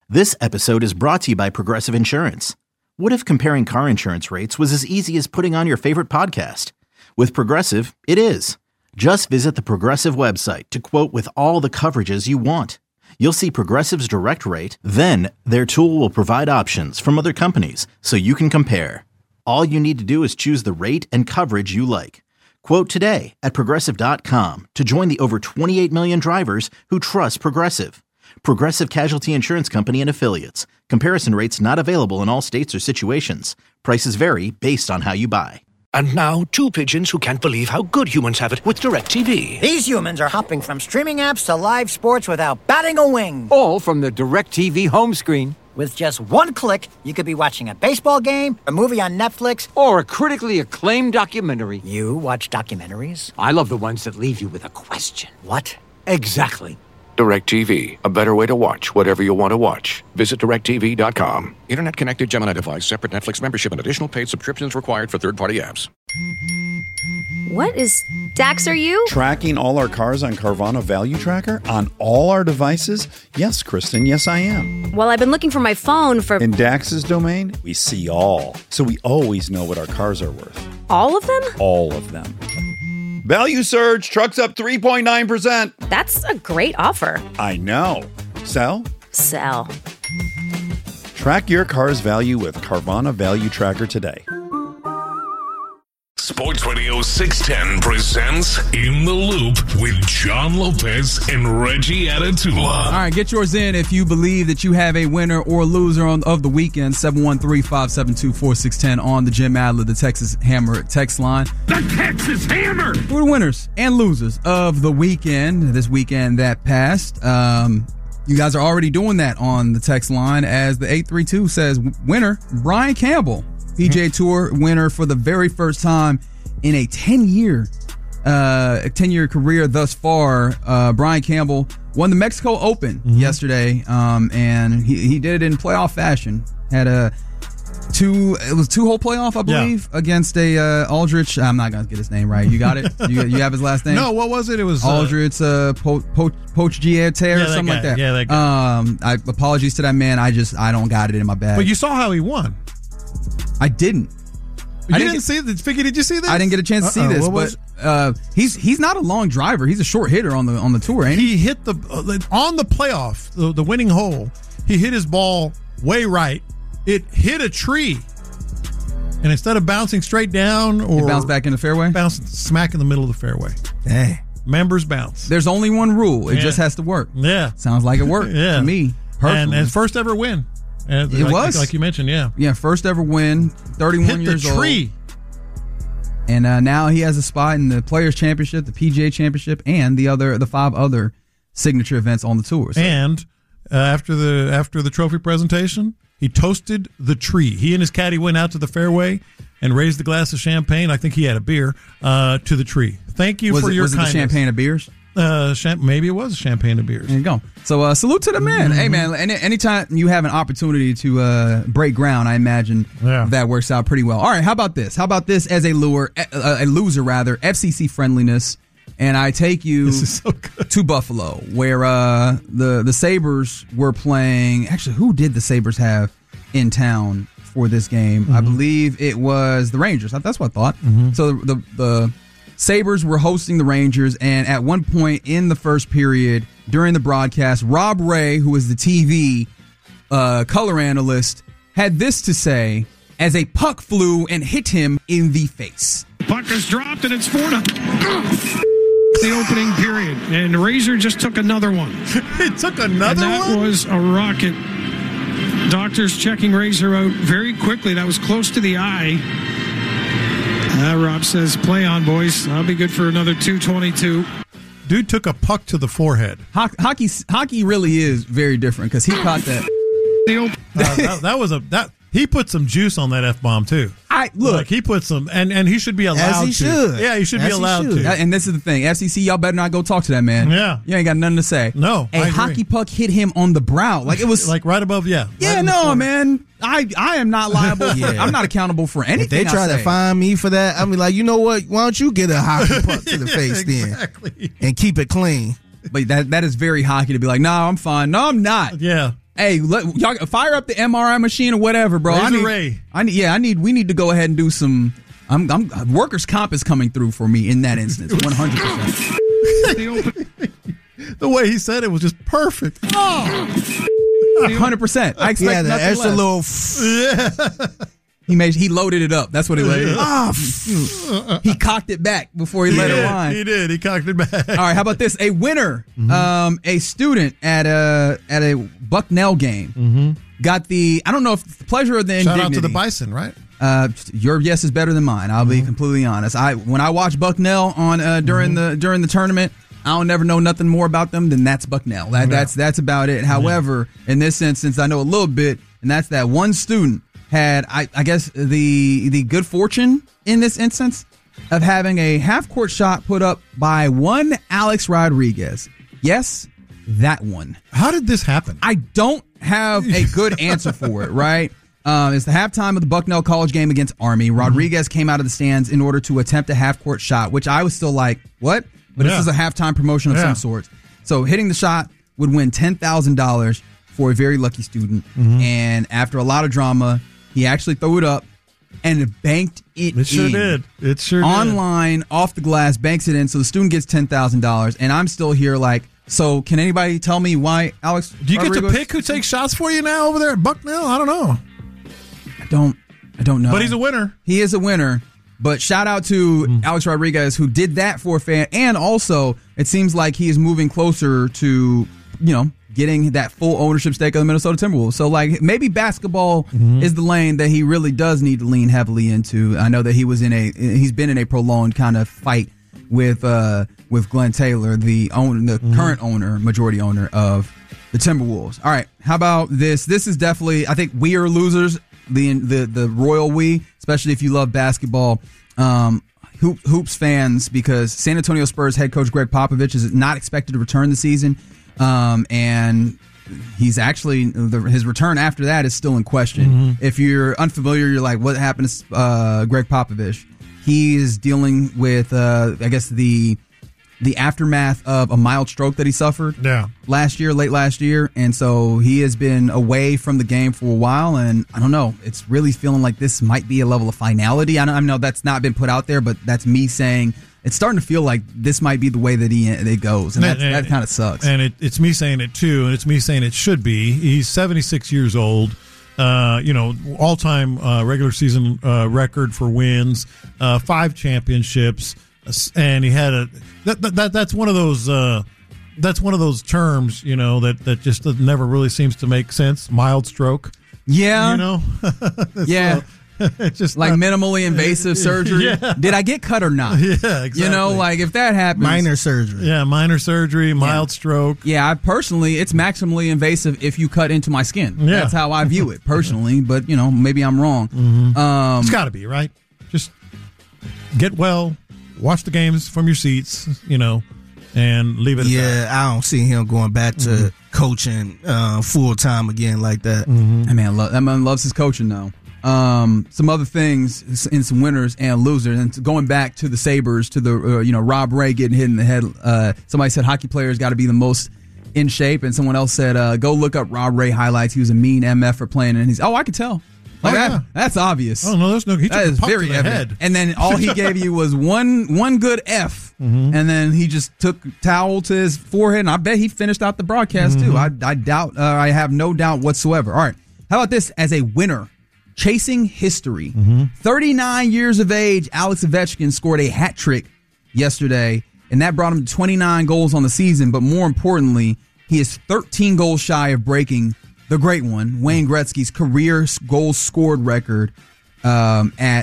This episode is brought to you by Progressive Insurance. What if comparing car insurance rates was as easy as putting on your favorite podcast? With Progressive, it is. Just visit the Progressive website to quote with all the coverages you want. You'll see Progressive's direct rate, then their tool will provide options from other companies so you can compare. All you need to do is choose the rate and coverage you like. Quote today at Progressive.com to join the over 28 million drivers who trust Progressive. Progressive Casualty Insurance Company and Affiliates. Comparison rates not available in all states or situations. Prices vary based on how you buy. And now, two pigeons who can't believe how good humans have it with DirecTV. These humans are hopping from streaming apps to live sports without batting a wing. All from the DirecTV home screen. With just one click, you could be watching a baseball game, a movie on Netflix, or a critically acclaimed documentary. You watch documentaries? I love the ones that leave you with a question. What? Exactly. DirecTV, a better way to watch whatever you want to watch. Visit DirecTV.com. Internet-connected Gemini device, separate Netflix membership, and additional paid subscriptions required for third-party apps. What is Dax, are you? Tracking all our cars on Carvana Value Tracker on all our devices? Yes, Kristen, yes I am. Well, I've been looking for my phone for... In Dax's domain, we see all. So we always know what our cars are worth. All of them? All of them. Value surge, trucks up 3.9%. That's a great offer. I know. Sell? Sell. Track your car's value with Carvana Value Tracker today. Sports Radio 610 presents In the Loop with John Lopez and Reggie Atatula. All right, get yours in if you believe that you have a winner or loser of the weekend. 713-572-4610 on the Jim Adler, the Texas Hammer text line. The Texas Hammer! We're the winners and losers of the weekend, this weekend that passed. You guys are already doing that on the text line as the 832 says, winner, Brian Campbell. PGA Tour winner for the very first time in a 10-year career thus far. Brian Campbell won the Mexico Open yesterday, and he did it in playoff fashion. Had two-hole playoff, I believe, against a Aldrich. I'm not gonna get his name right. You got it? You have his last name? No, what was it? It was Aldrich Pochgier or something like that. Yeah, that guy. Apologies to that man. I don't got it in my bag. But you saw how he won. I didn't. You didn't see this? Figgy, did you see this? I didn't get a chance to see this, but he's not a long driver. He's a short hitter on the tour, ain't he? He hit on the playoff, the winning hole. He hit his ball way right. It hit a tree, and instead of bouncing straight down, or it bounced back in the fairway, bounced smack in the middle of the fairway. Dang. Members bounce. There's only one rule. It just has to work. Yeah, sounds like it worked to me. And his first ever win. It was like you mentioned, yeah, first ever win. 31 years old. Hit the tree. And now he has a spot in the Players Championship, the PGA Championship, and the 5 other signature events on the tour. So. And after the trophy presentation, he toasted the tree. He and his caddy went out to the fairway and raised the glass of champagne. I think he had a beer to the tree. Thank you for your kindness. Was it the champagne of beers? Maybe it was champagne of beers. There you go. So salute to the man. Hey, man, anytime you have an opportunity to break ground, I imagine that works out pretty well. All right, how about this? How about this as a loser, FCC friendliness, and I take you to Buffalo, where the Sabres were playing. Actually, who did the Sabres have in town for this game? I believe it was the Rangers. That's what I thought. So the Sabres were hosting the Rangers, and at one point in the first period during the broadcast, Rob Ray, who was the TV color analyst, had this to say as a puck flew and hit him in the face. Puck is dropped, and it's 4-0. The opening period, and Razor just took another one. It took another one? That was a rocket. Doctors checking Razor out very quickly. That was close to the eye. Rob says, play on, boys. I'll be good for another 222. Dude took a puck to the forehead. Hockey really is very different because he caught that. He put some juice on that F-bomb, too. He put some, and he should be allowed to. As he should. Yeah, he should be allowed to. And this is the thing. FCC, y'all better not go talk to that man. Yeah. You ain't got nothing to say. No, A hockey puck hit him on the brow. Like, it was. Like right above, Yeah, right no, man. I am not liable. I'm not accountable for anything. If they try to find me for that, I'll be like, you know what? Why don't you get a hockey puck to the face then? And keep it clean. But that is very hockey to be like, no, I'm fine. No, I'm not. Yeah. Hey, y'all fire up the MRI machine or whatever, bro. We need to go ahead and do some. Workers' comp is coming through for me in that instance, 100%. The way he said it was just perfect. 100%. I expect nothing extra less. little. He loaded it up. That's what it was. He cocked it back before he let it line. He did. He cocked it back. All right. How about this? A winner, a student at a Bucknell game, got the. I don't know if it's the pleasure or the indignity. Shout out to the Bison, right? Your yes is better than mine. I'll be completely honest. When I watch Bucknell on during the tournament, I don't never know nothing more about them than that's Bucknell. That's about it. However, in this instance, I know a little bit, and that's that one student had I guess the good fortune in this instance of having a half court shot put up by one Alex Rodriguez. Yes, that one. How did this happen? I don't have a good answer for it. Right. It's the halftime of the Bucknell College game against Army. Rodriguez came out of the stands in order to attempt a half-court shot, which I was still like, what? But this is a halftime promotion of some sort. So hitting the shot would win $10,000 for a very lucky student. And after a lot of drama, he actually threw it up and banked it in. It sure did. Online, off the glass, banks it in, so the student gets $10,000. And I'm still here like, so can anybody tell me why Alex Do you Rodriguez? get to pick who takes shots for you now over there at Bucknell? I don't know. I don't know. But he's a winner. He is a winner. But shout out to Alex Rodriguez, who did that for a fan. And also, it seems like he is moving closer to, getting that full ownership stake of the Minnesota Timberwolves. So, like, maybe basketball is the lane that he really does need to lean heavily into. I know that he's been in a prolonged kind of fight with Glenn Taylor, the current owner, majority owner of the Timberwolves. All right, how about this? This is definitely, I think we are losers. The royal we, especially if you love basketball, hoops fans, because San Antonio Spurs head coach Greg Popovich is not expected to return this season, and he's actually his return after that is still in question. If you're unfamiliar, you're like, what happened to Greg Popovich? He is dealing with, I guess the aftermath of a mild stroke that he suffered late last year. And so he has been away from the game for a while. And I don't know, it's really feeling like this might be a level of finality. I know that's not been put out there, but that's me saying it's starting to feel like this might be the way that it goes. And that kind of sucks. And it's me saying it too. And it's me saying it should be. He's 76 years old. All-time regular season record for wins, 5 championships. And he had that's one of those terms, that just never really seems to make sense. Mild stroke. Yeah. Yeah. It's just like minimally invasive surgery. Yeah. Did I get cut or not? Yeah, exactly. Like if that happens. Minor surgery. Yeah, minor surgery, mild stroke. Yeah, it's maximally invasive if you cut into my skin. Yeah. That's how I view it personally, but maybe I'm wrong. It's got to be, right? Just get well. Watch the games from your seats, and leave it at that. I don't see him going back to coaching full time again like that. That man loves his coaching now. Some other things in some winners and losers, and going back to the Sabres, to the Rob Ray getting hit in the head. Somebody said hockey players got to be the most in shape, and someone else said go look up Rob Ray highlights. He was a mean MF for playing, and I could tell. That's obvious. Oh no, he took is a puck very to the evident. head. And then all he gave you was one good F, and then he just took towel to his forehead, and I bet he finished out the broadcast too. I doubt. I have no doubt whatsoever. All right, how about this as a winner? Chasing history. 39 years of age, Alex Ovechkin scored a hat trick yesterday, and that brought him to 29 goals on the season. But more importantly, he is 13 goals shy of breaking the great one, Wayne Gretzky's career goals scored record at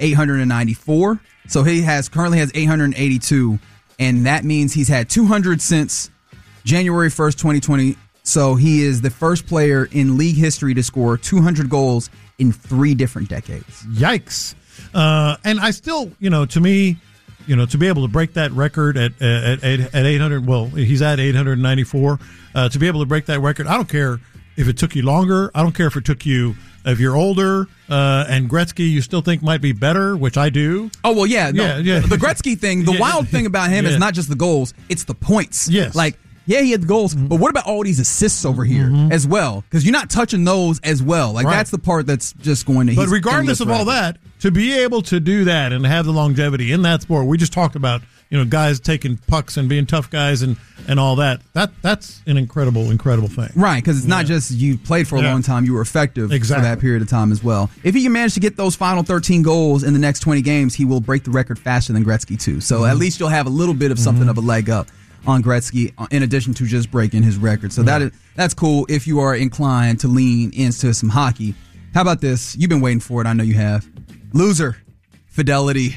894. So he currently has 882, and that means he's had 200 since January 1st, 2020. So he is the first player in league history to score 200 goals in 3 different decades. Yikes. And I still, to me, to be able to break that record at 800, well, he's at 894, to be able to break that record, I don't care if it took you longer. I don't care if you're older, and Gretzky you still think might be better, which I do. Oh, well, yeah. The Gretzky thing, the wild thing about him is not just the goals, it's the points. Yes. Like, Yeah, he had the goals, but what about all these assists over here as well? Because you're not touching those as well. Like, that's the part that's just going to... But regardless of all that, to be able to do that and have the longevity in that sport, we just talked about, guys taking pucks and being tough guys and all that. That's an incredible thing. Right, because it's not just you played for a long time, you were effective for that period of time as well. If he can manage to get those final 13 goals in the next 20 games, he will break the record faster than Gretzky, too. So at least you'll have a little bit of something of a leg up on Gretzky, in addition to just breaking his record. So that's cool if you are inclined to lean into some hockey. How about this? You've been waiting for it. I know you have. Loser. Fidelity.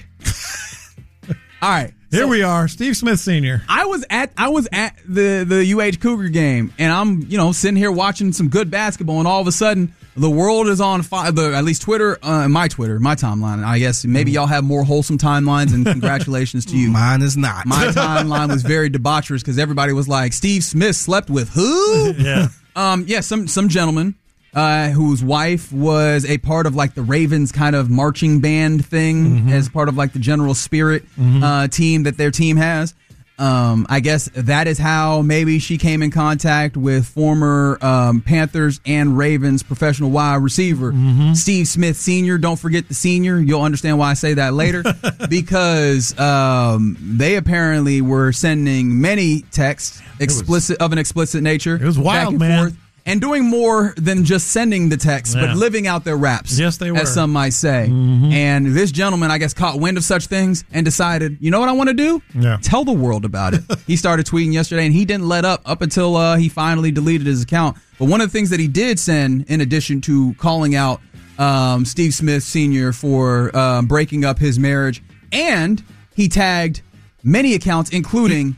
All right. Here we are, Steve Smith Sr. I was at the UH Cougar game, and I'm sitting here watching some good basketball, and all of a sudden the world is on fire. At least Twitter, my timeline. I guess maybe y'all have more wholesome timelines, and congratulations to you. Mine is not. My timeline was very debaucherous because everybody was like, "Steve Smith slept with who?" Yeah. Some gentleman whose wife was a part of like the Ravens kind of marching band thing as part of like the general spirit team that their team has. I guess that is how maybe she came in contact with former Panthers and Ravens professional wide receiver Steve Smith Sr. Don't forget the senior. You'll understand why I say that later. Because they apparently were sending many texts of an explicit nature. It was wild, man. Forth, and doing more than just sending the text, but living out their raps. Yes, they were. As some might say. And this gentleman, I guess, caught wind of such things and decided, you know what I want to do? Yeah. Tell the world about it. He started tweeting yesterday, and he didn't let up until he finally deleted his account. But one of the things that he did send, in addition to calling out Steve Smith Sr. for breaking up his marriage, and he tagged many accounts, including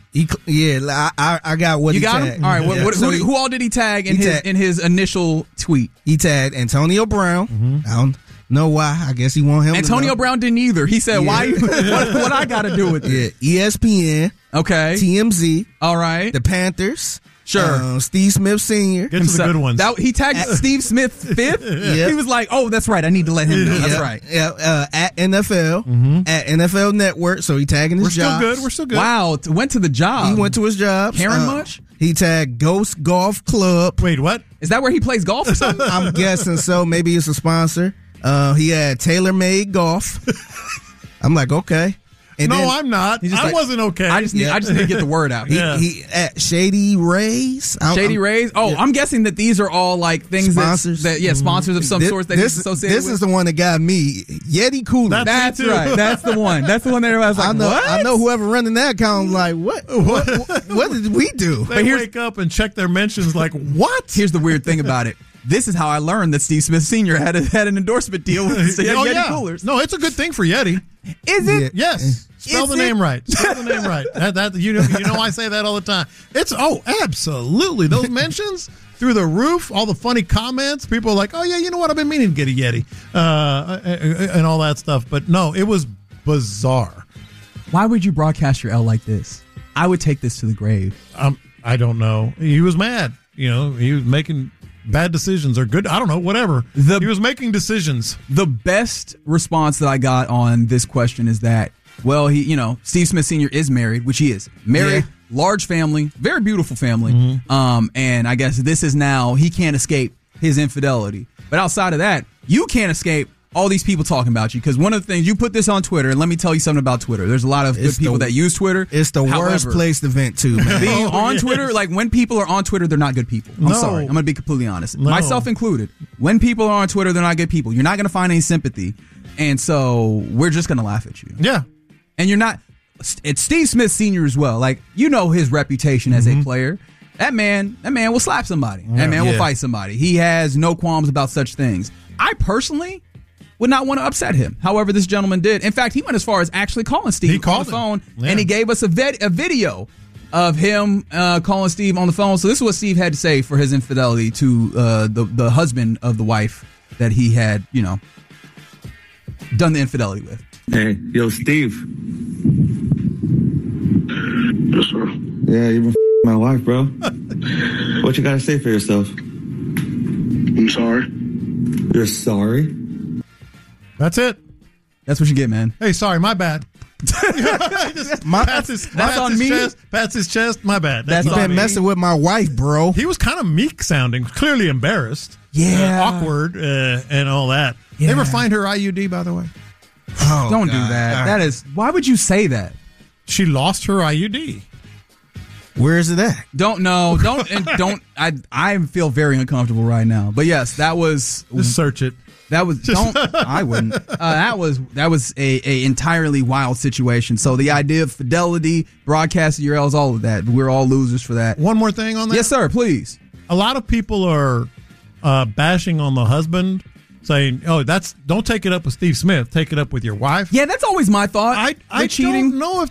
I got what you he got tagged. him. All right, who all did he tag in his initial tweet? He tagged Antonio Brown. I don't know why. I guess he want him. Antonio Brown didn't either. He said, "Why? What I got to do with it?" Yeah, ESPN. Okay. TMZ. All right. The Panthers. Sure. Steve Smith Sr. Get to the good ones. He tagged Steve Smith fifth. Yep. He was like, "Oh, that's right. I need to let him know." That's right. Yeah. At NFL. At NFL Network. So he tagging his job. We're still good. Wow. Went to the job. He went to his job. Caring much? He tagged Ghost Golf Club. Wait, what? Is that where he plays golf or something? I'm guessing so. Maybe it's a sponsor. He had TaylorMade Golf. I'm like, okay. And no, then, I'm not. I wasn't okay. I just need to get the word out. He at Shady Rays. Shady Rays? Oh, I'm guessing that these are all like things sponsors. Sponsors of some sort that he's associated with. This is the one that got me. Yeti Cooler. That's right. That's the one. That's the one that everybody's like, what? I know whoever running that account like, what did we do? They wake up and check their mentions like, what? Here's the weird thing about it. This is how I learned that Steve Smith Sr. had an endorsement deal with Yeti Coolers. No, it's a good thing for Yeti. Is it? Yes. Spell the name right. Spell the name right. You know I say that all the time. Absolutely. Those mentions through the roof, all the funny comments. People are like, oh, yeah, you know what? I've been meaning to get a Yeti and all that stuff. But no, it was bizarre. Why would you broadcast your L like this? I would take this to the grave. I don't know. He was mad. He was making bad decisions or good. I don't know, whatever. He was making decisions. The best response that I got on this question is that, well, Steve Smith Sr. is married, which he is. Married, large family, very beautiful family. And I guess this is now, he can't escape his infidelity. But outside of that, you can't escape all these people talking about you. Because one of the things, you put this on Twitter, and let me tell you something about Twitter. There's a lot of good people that use Twitter. It's the worst place to vent to, man. Being on Twitter, like when people are on Twitter, they're not good people. I'm sorry. I'm going to be completely honest. Myself included. When people are on Twitter, they're not good people. You're not going to find any sympathy. And so we're just going to laugh at you. Yeah. And you're not. It's Steve Smith Sr. as well. Like, his reputation as a player. That man will slap somebody. That man will fight somebody. He has no qualms about such things. I personally would not want to upset him. However, this gentleman did. In fact, he went as far as actually calling Steve on the phone, and he gave us a video of him calling Steve on the phone. So this is what Steve had to say for his infidelity to the husband of the wife that he had, done the infidelity with. Hey, yo, Steve. Yes, sir. Yeah, you've been my wife, bro. What you got to say for yourself? I'm sorry. You're sorry? That's it. That's what you get, man. Hey, sorry, my bad. Pats his chest. My bad. That's been messing with my wife, bro. He was kind of meek sounding, clearly embarrassed. Yeah. Awkward and all that. Yeah. They ever find her IUD, by the way? Oh, don't God. do that. Right. That is. Why would you say that? She lost her IUD. Where is it at? Don't know. Don't. I feel very uncomfortable right now. But yes, that was. Just search it. That was. Don't. I wouldn't. That was a entirely wild situation. So the idea of fidelity, broadcasting URLs, all of that. We're all losers for that. One more thing on that. Yes, sir. Please. A lot of people are bashing on the husband, saying, "Oh, don't take it up with Steve Smith. Take it up with your wife." Yeah, that's always my thought. I cheating.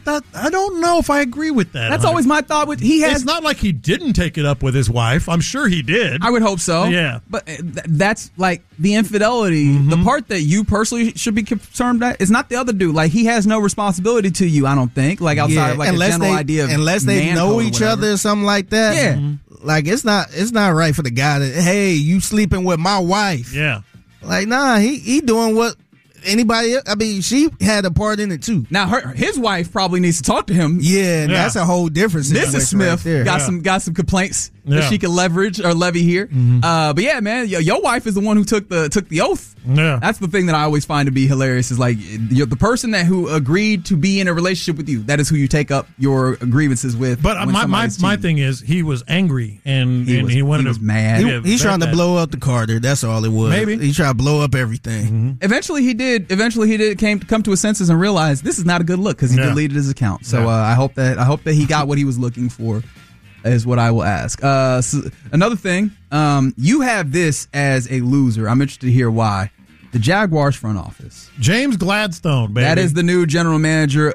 I don't know if I agree with that. That's always my thought. It's not like he didn't take it up with his wife. I'm sure he did. I would hope so. Yeah, but that's like the infidelity. Mm-hmm. The part that you personally should be concerned at is not the other dude. Like he has no responsibility to you. I don't think. Like outside of like a general idea of unless they know each other or something like that. Yeah. Mm-hmm. Like it's not right for the guy that, hey, you sleeping with my wife. Yeah. Like, nah, he doing what anybody else. I mean, she had a part in it too. Now his wife probably needs to talk to him. Yeah, that's a whole different situation. Mrs. Smith right got some complaints that she can leverage or levy here. Mm-hmm. But yeah, man, your wife is the one who took the oath. Yeah. That's the thing that I always find to be hilarious is like you're the person who agreed to be in a relationship with you. That is who you take up your grievances with. But my thing is he was angry and he was mad. He's trying to blow up the Carter. That's all it was. Maybe he tried to blow up everything. Mm-hmm. Eventually he did come to his senses and realized this is not a good look because he deleted his account. So I hope that he got what he was looking for. Is what I will ask. So another thing, you have this as a loser. I'm interested to hear why. The Jaguars front office. James Gladstone, baby. That is the new general manager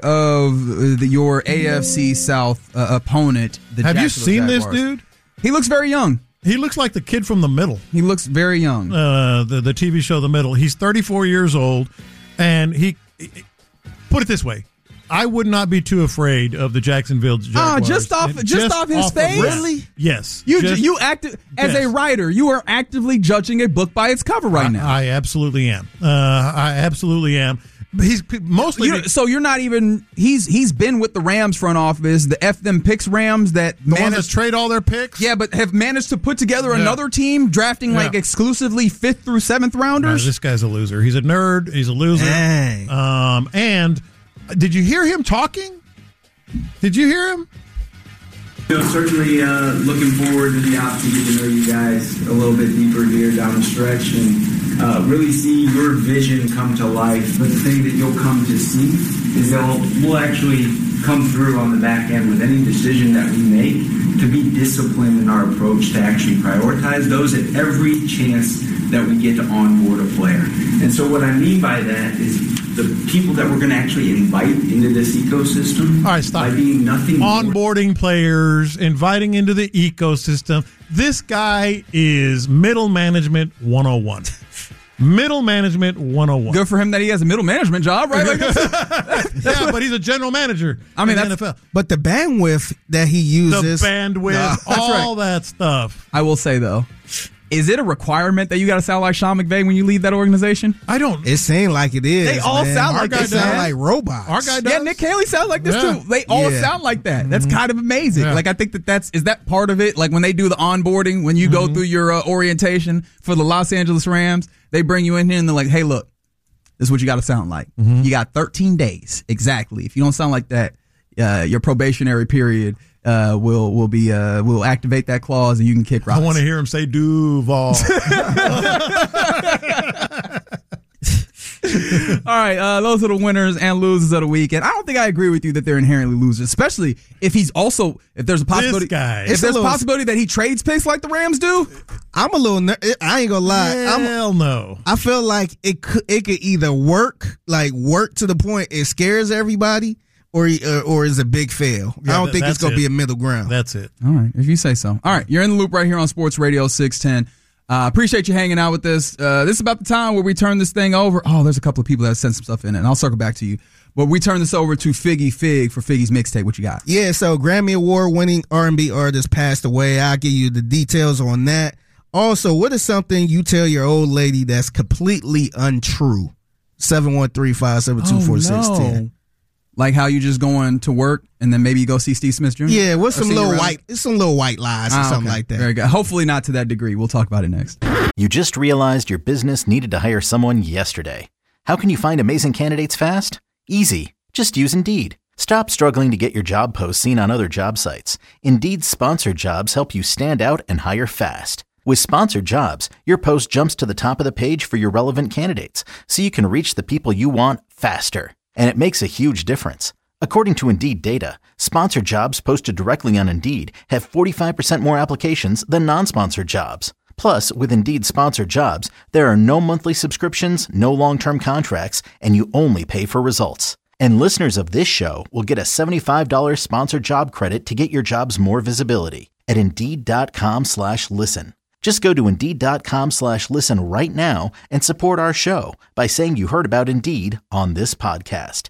of your AFC South opponent. The Have you seen Jaguars. this dude? He looks very young. He looks like the kid from The Middle. He looks very young. The TV show The Middle. He's 34 years old, and he put it this way. I would not be too afraid of the Jacksonville Jaguars. Just off his face? Really? Yes. You as a writer, you are actively judging a book by its cover right now. I absolutely am. I absolutely am. He's mostly so you're not even. He's been with the Rams front office, the F them picks Rams that the ones that trade all their picks. Yeah, but have managed to put together another team drafting like exclusively 5th through 7th rounders. No, this guy's a loser. He's a nerd. He's a loser. Dang. And did you hear him talking? Did you hear him? Certainly looking forward to the opportunity to know you guys a little bit deeper here down the stretch and really see your vision come to life. But the thing that you'll come to see is that we'll actually come through on the back end with any decision that we make to be disciplined in our approach to actually prioritize those at every chance that we get to onboard a player. And so what I mean by that is the people that we're going to actually invite into this ecosystem. All right, stop. By being nothing onboarding players, inviting into the ecosystem. This guy is middle management 101. Middle management 101. Good for him that he has a middle management job, right? Yeah, but he's a general manager. I mean, in the NFL. But the bandwidth that he uses, the bandwidth, all that stuff. I will say though, is it a requirement that you got to sound like Sean McVay when you leave that organization? I don't. It seems like it is. They all sound like they sound like robots. Our guy does. Yeah, Nick Haley sounds like this too. They all sound like that. That's kind of amazing. Yeah. Like I think is that part of it? Like when they do the onboarding, when you go through your orientation for the Los Angeles Rams, they bring you in here and they're like, "Hey, look, this is what you got to sound like. You got 13 days exactly. If you don't sound like that, your probationary period." We'll activate that clause and you can kick rocks. I want to hear him say Duval. All right, those are the winners and losers of the weekend. I don't think I agree with you that they're inherently losers, especially if there's a possibility. This guy. If there's a possibility that he trades picks like the Rams do. I'm a little. I ain't gonna lie. Hell no. I feel like it could either work to the point it scares everybody. Or is a big fail. I don't think it's going to be a middle ground. That's it. All right, if you say so. All right, you're in the loop right here on Sports Radio 610. Appreciate you hanging out with us. This is about the time where we turn this thing over. Oh, there's a couple of people that sent some stuff in it, and I'll circle back to you. But we turn this over to Figgy Fig for Figgy's mixtape. What you got? Yeah, so Grammy Award-winning R&B artist passed away. I'll give you the details on that. Also, what is something you tell your old lady that's completely untrue? 713-572-4610. Like how you just going to work and then maybe you go see Steve Smith Jr.? Yeah, with some little white lies or something like that. Very good. Hopefully not to that degree. We'll talk about it next. You just realized your business needed to hire someone yesterday. How can you find amazing candidates fast? Easy. Just use Indeed. Stop struggling to get your job posts seen on other job sites. Indeed's sponsored jobs help you stand out and hire fast. With sponsored jobs, your post jumps to the top of the page for your relevant candidates, so you can reach the people you want faster. And it makes a huge difference. According to Indeed data, sponsored jobs posted directly on Indeed have 45% more applications than non-sponsored jobs. Plus, with Indeed sponsored jobs, there are no monthly subscriptions, no long-term contracts, and you only pay for results. And listeners of this show will get a $75 sponsored job credit to get your jobs more visibility at Indeed.com/listen. Just go to Indeed.com/listen right now and support our show by saying you heard about Indeed on this podcast.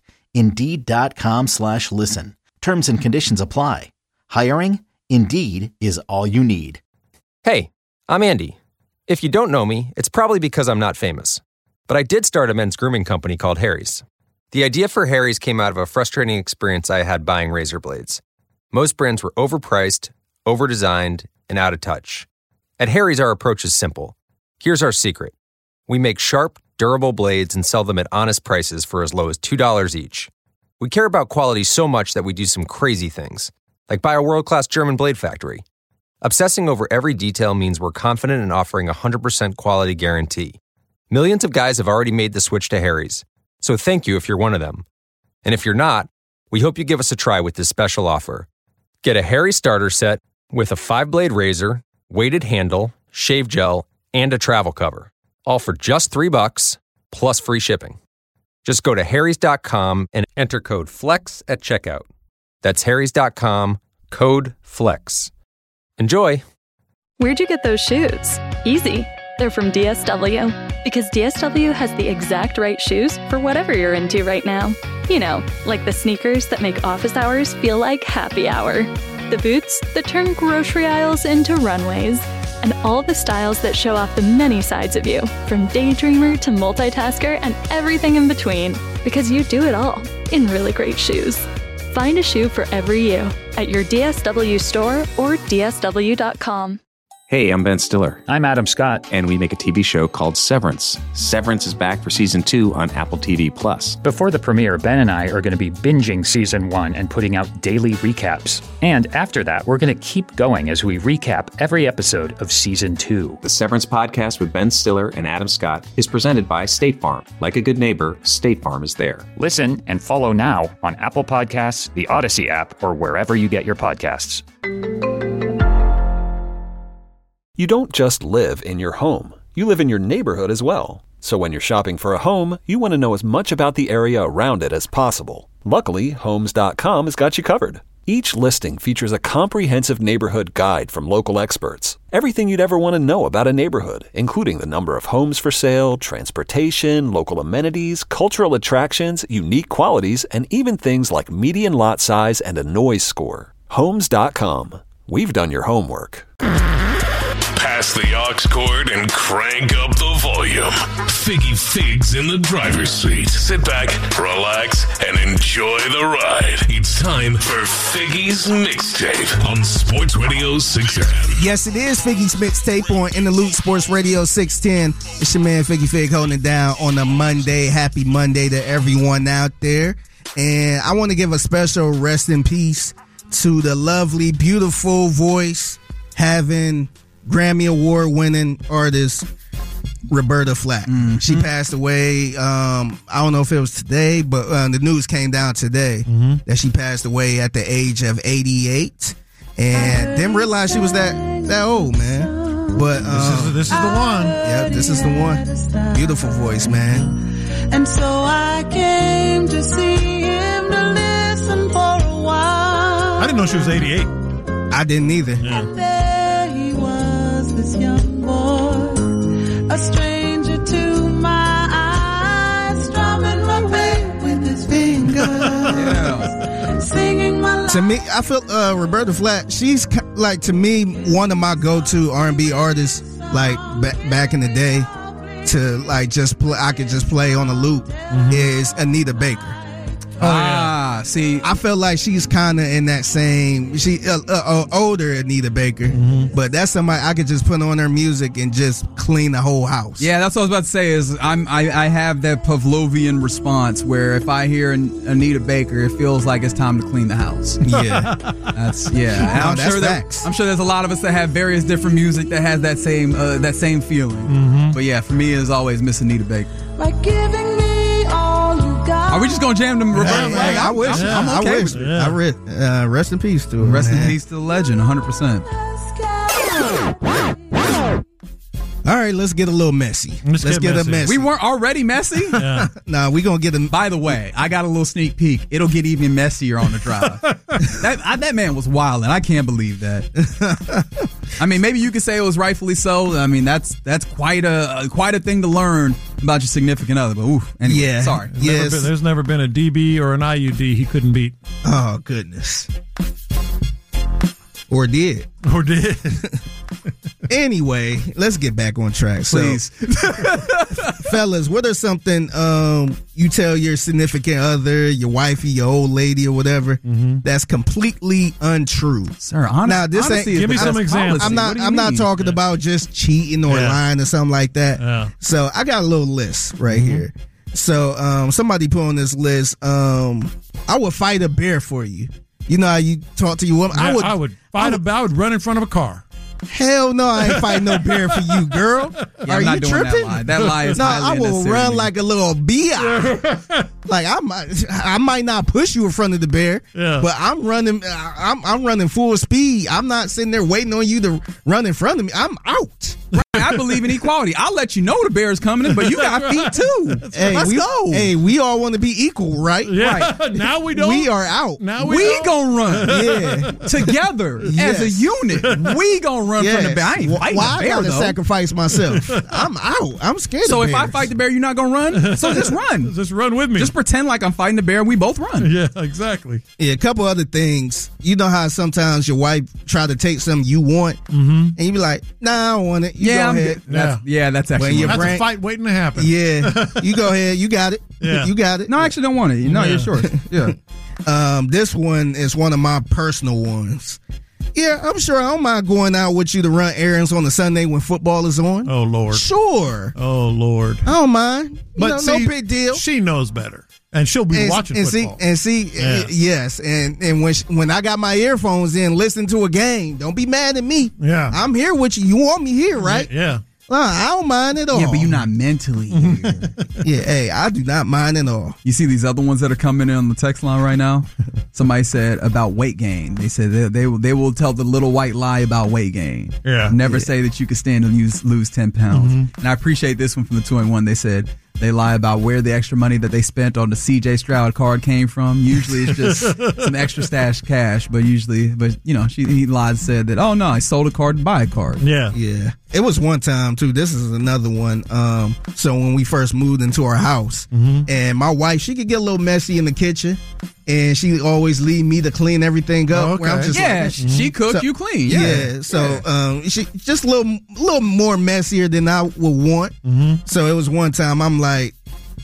Indeed.com/listen. Terms and conditions apply. Hiring? Indeed is all you need. Hey, I'm Andy. If you don't know me, it's probably because I'm not famous. But I did start a men's grooming company called Harry's. The idea for Harry's came out of a frustrating experience I had buying razor blades. Most brands were overpriced, overdesigned, and out of touch. At Harry's, our approach is simple. Here's our secret. We make sharp, durable blades and sell them at honest prices for as low as $2 each. We care about quality so much that we do some crazy things, like buy a world-class German blade factory. Obsessing over every detail means we're confident in offering a 100% quality guarantee. Millions of guys have already made the switch to Harry's, so thank you if you're one of them. And if you're not, we hope you give us a try with this special offer. Get a Harry's starter set with a 5-blade razor, weighted handle, shave gel, and a travel cover. All for just $3 plus free shipping. Just go to harrys.com and enter code FLEX at checkout. That's harrys.com, code FLEX. Enjoy. Where'd you get those shoes? Easy. They're from DSW. Because DSW has the exact right shoes for whatever you're into right now. You know, like the sneakers that make office hours feel like happy hour. The boots that turn grocery aisles into runways. And all the styles that show off the many sides of you, from daydreamer to multitasker and everything in between. Because you do it all in really great shoes. Find a shoe for every you at your DSW store or DSW.com. Hey, I'm Ben Stiller. I'm Adam Scott. And we make a TV show called Severance. Severance is back for Season 2 on Apple TV+. Before the premiere, Ben and I are going to be binging Season 1 and putting out daily recaps. And after that, we're going to keep going as we recap every episode of Season 2. The Severance podcast with Ben Stiller and Adam Scott is presented by State Farm. Like a good neighbor, State Farm is there. Listen and follow now on Apple Podcasts, the Odyssey app, or wherever you get your podcasts. You don't just live in your home. You live in your neighborhood as well. So when you're shopping for a home, you want to know as much about the area around it as possible. Luckily, Homes.com has got you covered. Each listing features a comprehensive neighborhood guide from local experts. Everything you'd ever want to know about a neighborhood, including the number of homes for sale, transportation, local amenities, cultural attractions, unique qualities, and even things like median lot size and a noise score. Homes.com. We've done your homework. Pass the aux cord and crank up the volume. Figgy Figs in the driver's seat. Sit back, relax, and enjoy the ride. It's time for Figgy's Mixtape on Sports Radio 610. Yes, it is Figgy's Mixtape on In the Loop Sports Radio 610. It's your man Figgy Fig holding it down on a Monday. Happy Monday to everyone out there. And I want to give a special rest in peace to the lovely, beautiful voice having Grammy Award winning artist Roberta Flack. Mm-hmm. She passed away. I don't know if it was today, but the news came down today that she passed away at the age of 88, and didn't realize she was that old, man. But this is the one. Yep, this is the one. Beautiful voice, man. And so I came to see him to listen for a while. I didn't know she was 88. I didn't either. Yeah. This young boy, a stranger to my eyes, strumming my back with his fingers, singing my life. To me, I feel Roberta Flack, she's like, to me, one of my go-to R&B artists, like back in the day, to like just play, I could just play on a loop, is Anita Baker. See, I feel like she's kind of in that same. She older Anita Baker, but that's somebody I could just put on her music and just clean the whole house. Yeah, that's what I was about to say. Is I have that Pavlovian response where if I hear Anita Baker, it feels like it's time to clean the house. Yeah, that's I'm sure there's a lot of us that have various different music that has that same feeling. But yeah, for me, it's always Miss Anita Baker. Like giving me all you got. Are we just gonna jam them reverse? Hey, I wish. I'm okay with it. I rest in peace to her. Rest in peace to the legend, 100%. All right, let's get a little messy. Let's get a messy. We weren't already messy? Nah, we gonna get a. By the way, I got a little sneak peek. It'll get even messier on the drive. that man was wild, and I can't believe that. I mean, maybe you could say it was rightfully so. I mean, that's quite a thing to learn about your significant other. But oof, anyway, sorry. There's never been a DB or an IUD he couldn't beat. Oh goodness. Or did. Anyway, let's get back on track. Please. So, fellas, what are something you tell your significant other, your wifey, your old lady, or whatever, that's completely untrue? Sir, now, this honestly, give me some examples. I'm not talking about just cheating or lying or something like that. Yeah. So I got a little list right here. So somebody put on this list, I would fight a bear for you. You know how you talk to your woman? Yeah, I would run in front of a car. Hell no, I ain't fighting no bear for you, girl. Yeah, Are you tripping? That lie is no, I will run like a little bi. Like I might not push you in front of the bear, but I'm running. I'm running full speed. I'm not sitting there waiting on you to run in front of me. I'm out. Right, I believe in equality. I'll let you know the bear is coming in, but you got feet too. Hey, let's go. Hey, we all want to be equal, right? Yeah. Right. Now we don't. We are out. Now we gonna run. Yeah. Together as a unit. We gonna run from the bear. I ain't fighting the bear, I gotta though. sacrifice myself. I'm out. I'm scared. So of if bears. I fight the bear, you're not gonna run. So just run. Just run with me. Just pretend like I'm fighting the bear. And we both run. Yeah, exactly. Yeah, a couple other things. You know how sometimes your wife try to take something you want, and you be like, "Nah, I don't want it." You go ahead. That's actually that's a fight waiting to happen. Yeah, you go ahead. You got it. Yeah. You got it. No, I actually don't want it. No, you're sure. Yeah. This one is one of my personal ones. Yeah, I'm sure I don't mind going out with you to run errands on a Sunday when football is on. Oh, Lord. Sure. Oh, Lord. I don't mind. But no big deal. She knows better. And she'll be watching football. Yes. And when I got my earphones in, listen to a game, don't be mad at me. Yeah. I'm here with you. You want me here, right? Yeah. I don't mind at all. Yeah, but you're not mentally here. Yeah, hey, I do not mind at all. You see these other ones that are coming in on the text line right now? Somebody said about weight gain. They said they will tell the little white lie about weight gain. Yeah. Never say that you could stand and lose 10 pounds. And I appreciate this one from the 2-in-1. They said they lie about where the extra money that they spent on the CJ Stroud card came from. Usually it's just some extra stash cash, but he lied and said that, oh no, I sold a card to buy a card. Yeah. Yeah. It was one time too. This is another one. So when we first moved into our house, and my wife, she could get a little messy in the kitchen, and she always leave me to clean everything up. Oh, okay. Where I'm just she cooked, you clean. Yeah. So she just a little more messier than I would want. So it was one time I'm like,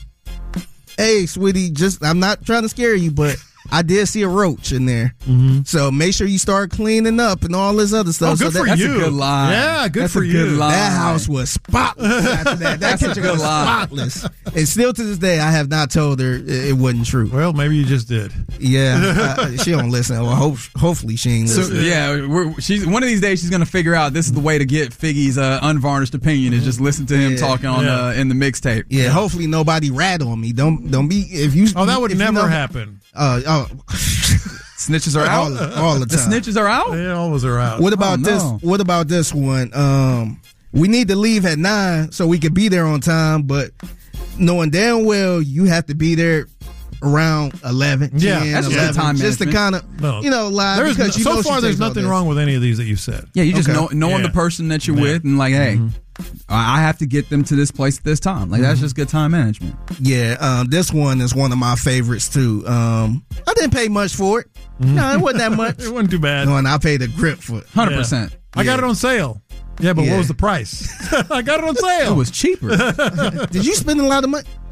"Hey, sweetie, I'm not trying to scare you, but I did see a roach in there. So make sure you start cleaning up and all this other stuff." Oh, good so for you. That's a good lie. Yeah, good that's for a you. Good lie. That house was spotless after that. That kitchen was spotless. And still to this day, I have not told her it wasn't true. Well, maybe you just did. Yeah, she don't listen. Well, hopefully she ain't listening. She's one of these days she's gonna figure out this is the way to get Figgy's unvarnished opinion is just listen to him talking on in the mixtape. Yeah, hopefully nobody rat on me. Don't be if you. Oh, that would never happen. Snitches are out all the time. The snitches are out. They always are out. What about this? What about this one? We need to leave at 9 so we can be there on time, but knowing damn well you have to be there around 11. Yeah, 10, that's 11, just time just to kind of lie. Because so far there's nothing wrong with any of these that you said. Yeah, you just knowing the person that you're with and like, hey, I have to get them to this place at this time. Like that's just good time management. Yeah, this one is one of my favorites too. I didn't pay much for it. No, it wasn't that much. It wasn't too bad. No, and I paid a grip for it. 100%. I got it on sale. Yeah, but what was the price? I got it on sale. It was cheaper. Did you spend a lot of money?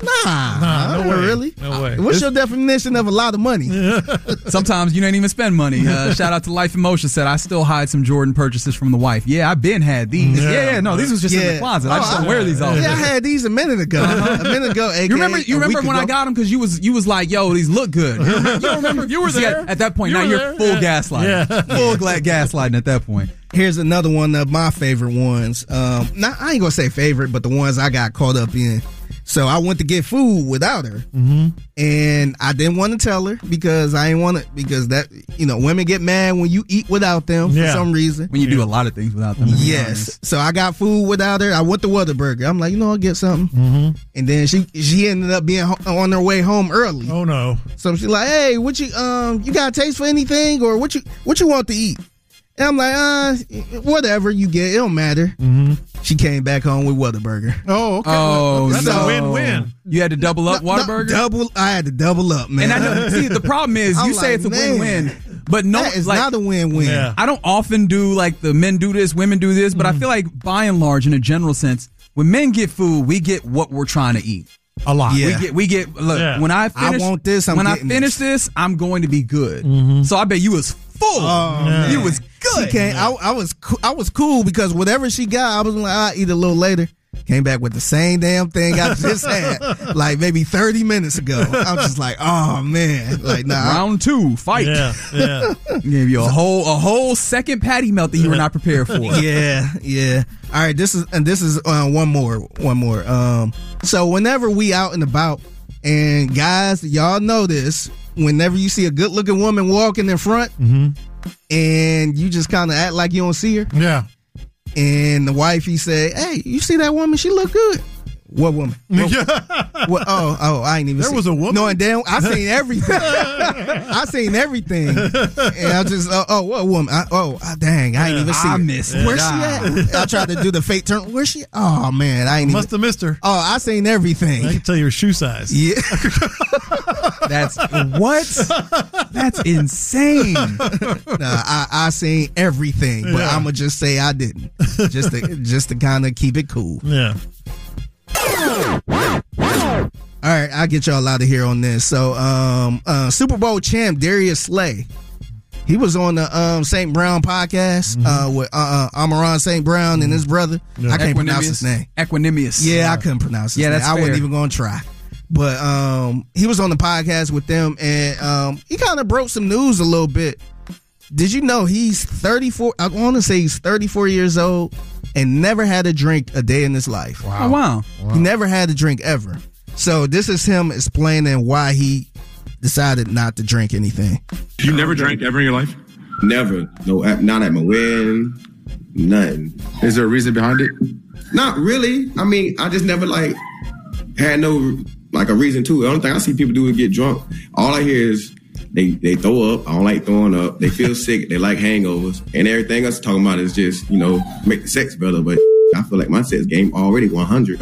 Nah, no way. Really? No way. What's your definition of a lot of money? Sometimes you don't even spend money. Shout out to Life in Motion said, I still hide some Jordan purchases from the wife. Yeah, I've been had these. Yeah, no, these was just in the closet. I just don't wear these all. Yeah, I had these a minute ago. A minute ago, AKA You remember when I got them because you was like, yo, these look good. You remember? You were there. At that point, now you're full gaslighting. Yeah. Full gaslighting at that point. Here's another one of my favorite ones. I ain't gonna say favorite, but the ones I got caught up in. So I went to get food without her, and I didn't want to tell her because I ain't want to, because that, women get mad when you eat without them for some reason. When you do a lot of things without them. Yes. So I got food without her. I went to Whataburger. I'm like, I'll get something. And then she ended up being on her way home early. Oh no. So she's like, hey, what you got a taste for anything, or what you want to eat? And I'm like, whatever you get, it don't matter. She came back home with Whataburger. Oh, okay. Oh, that's no. a win-win. You had to double up Whataburger? I had to double up, man. And I know, see, the problem is, you say it's a win-win, but no, it's not a win-win. Yeah. I don't often do like the men do this, women do this, but I feel like by and large, in a general sense, when men get food, we get what we're trying to eat. A lot. Yeah. We get. Look, when I finish, I want this. When I finish this, I'm going to be good. So I bet you was full. Oh, you was good. She came. I was cool because whatever she got, I was like, I'll eat a little later. Came back with the same damn thing I just had, like maybe 30 minutes ago. I'm just like, oh man, like nah. Round 2, fight. Yeah. Gave you a whole second patty melt that you were not prepared for. Yeah. All right, this is one more. So whenever we out and about, and guys, y'all know this. Whenever you see a good looking woman walking in front, and you just kind of act like you don't see her. Yeah. And the wifey said, hey, you see that woman? She look good. What woman? What? Oh, I ain't even There was a woman? No, and then I seen everything. And I just, what woman? Dang, I ain't even see her. I missed it. Where's she at? I tried to do the fake turn. Where's she? Oh, man, I ain't Must have missed her. Oh, I seen everything. I can tell you her shoe size. Yeah. That's what? That's insane. I seen everything, but Yeah. I'ma just say I didn't. Just to kind of keep it cool. Yeah. All right, I'll get y'all out of here on this. So, Super Bowl champ Darius Slay, he was on the St. Brown podcast with Amaron St. Brown and his brother. Yeah. I can't pronounce his name. Equanimous. Yeah, I couldn't pronounce his name. that's I wasn't fair. even going to try. But he was on the podcast with them, and he kind of broke some news a little bit. Did you know he's 34? I want to say he's 34 years old and never had a drink a day in his life. Oh, wow. He never had a drink ever. So this is him explaining why he decided not to drink anything. You never drank ever in your life? Never. No, not at my wedding. Nothing. Is there a reason behind it? Not really. I mean, I just never had no a reason to. The only thing I see people do is get drunk. All I hear is they throw up. I don't like throwing up. They feel sick. They like hangovers. And everything else talking about is just, make the sex better. But I feel like my sex game already 100.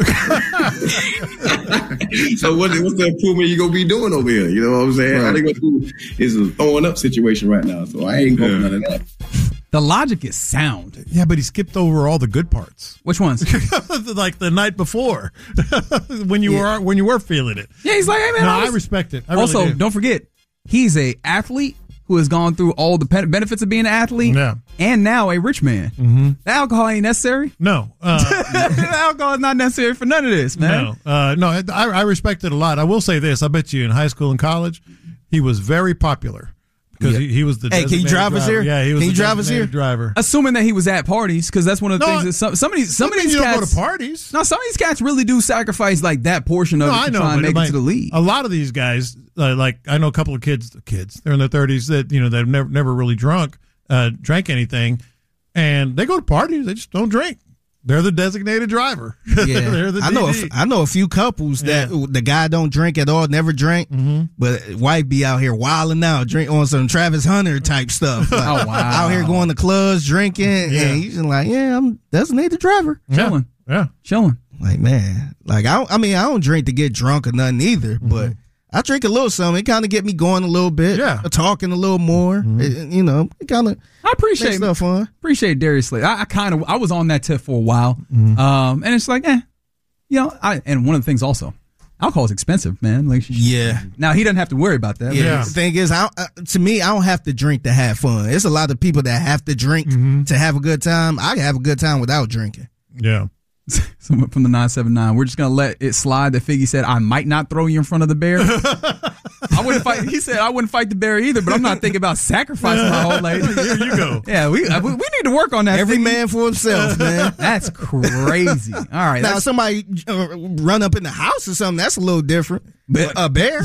So what's the improvement you gonna be doing over here? You know what I'm saying? Right. All they gonna do is a throwing up situation right now. So I ain't going for none of that. The logic is sound. Yeah, but he skipped over all the good parts. Which ones? Like the night before, when you were feeling it. Yeah, he's like, hey man. No, I respect it. I also, really do. Don't forget, he's a athlete who has gone through all the benefits of being an athlete, and now a rich man. Mm-hmm. The alcohol ain't necessary. No, the alcohol is not necessary for none of this, man. No, I respect it a lot. I will say this: I bet you in high school and college, he was very popular. Because he was the can you drive us here? Yeah, he was can the you drive us here? driver. Assuming that he was at parties, because that's one of the things that some of these you cats don't go to parties. No, some of these cats really do sacrifice that portion of it to try and make it to the league. A lot of these guys, I know a couple of kids, they're in their 30s that they've never really drank anything, and they go to parties, they just don't drink. They're the designated driver. Yeah, They're the DD. I know a few couples that the guy don't drink at all, never drank, but wife be out here wilding out, drink on some Travis Hunter type stuff. Like, oh wow! Out here going to clubs, drinking, and he's just like, I'm designated driver, chilling, chilling. Like man, I don't drink to get drunk or nothing either, but I drink a little something. It kind of get me going a little bit, talking a little more. It kind of. I appreciate stuff fun. Appreciate Darius Slay. I was on that tip for a while, and it's like, and one of the things also, Alcohol's expensive, man. Like, now he doesn't have to worry about that. Yeah. The thing is, to me, I don't have to drink to have fun. There's a lot of people that have to drink to have a good time. I can have a good time without drinking. Yeah. Someone from the 979. We're just gonna let it slide that Figgy said I might not throw you in front of the bear. I wouldn't fight. He said I wouldn't fight the bear either, but I'm not thinking about sacrificing my whole life. Here you go. Yeah, we need to work on that. Every man for himself, man. That's crazy. All right. Now somebody run up in the house or something. That's a little different. But a bear.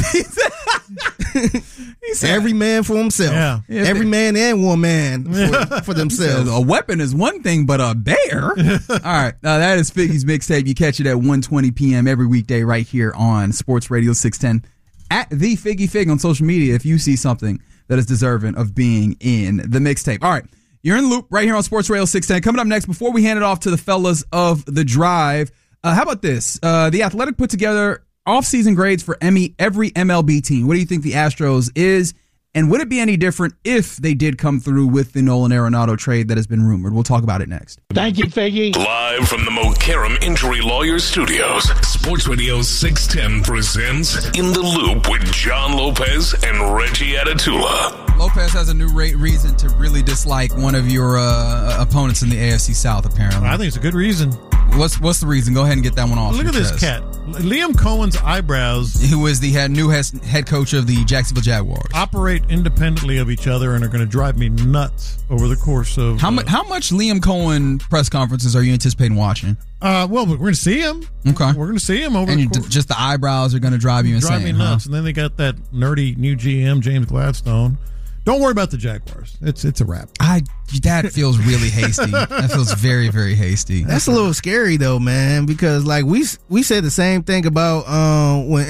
He said, every man for himself. Yeah. Every man and woman for themselves. A weapon is one thing, but a bear. All right. That is Figgy's Mixtape. You catch it at 1:20 p.m. every weekday right here on Sports Radio 610 at the Figgy Fig on social media if you see something that is deserving of being in the mixtape. All right. You're in the loop right here on Sports Radio 610. Coming up next, before we hand it off to the fellas of The Drive, how about this? The Athletic put together off-season grades for every MLB team. What do you think the Astros is? And would it be any different if they did come through with the Nolan Arenado trade that has been rumored? We'll talk about it next. Thank you, Figgy. Live from the Mokaram Injury Lawyers Studios, Sports Radio 610 presents In the Loop with John Lopez and Reggie Atatula. Lopez has a new reason to really dislike one of your opponents in the AFC South, apparently. I think it's a good reason. What's the reason? Go ahead and get that one off. Look at this cat. Liam Cohen's eyebrows. Who is the new head coach of the Jacksonville Jaguars. Operate independently of each other and are going to drive me nuts over the course of... How much Liam Cohen press conferences are you anticipating watching? Well, we're going to see him. Okay. We're going to see him over and the course. Just the eyebrows are going to drive you insane. Drive me nuts. And then they got that nerdy new GM, James Gladstone. Don't worry about the Jaguars. It's a wrap. That feels really hasty. That feels very, very hasty. That's a little scary though, man, because like we said the same thing about when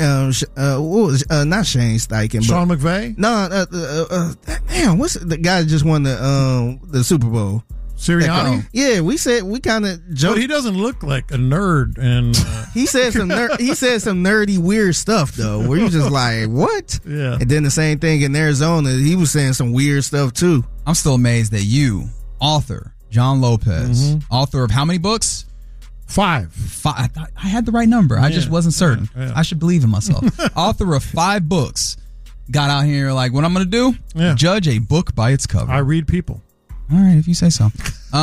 not Shane Steichen, Sean McVay. No, damn, what's the guy that just won the Super Bowl? Sirianni? Yeah, we said we kind of joked. But he doesn't look like a nerd, and he said some nerdy weird stuff though, where you just like what? Yeah. And then the same thing in Arizona, he was saying some weird stuff too. I'm still amazed that you, author John Lopez, author of how many books? 5. I had the right number. I just wasn't certain. Yeah. I should believe in myself. Author of 5 books. Got out here like, what I'm going to do? Judge a book by its cover. I read people. All right, if you say so.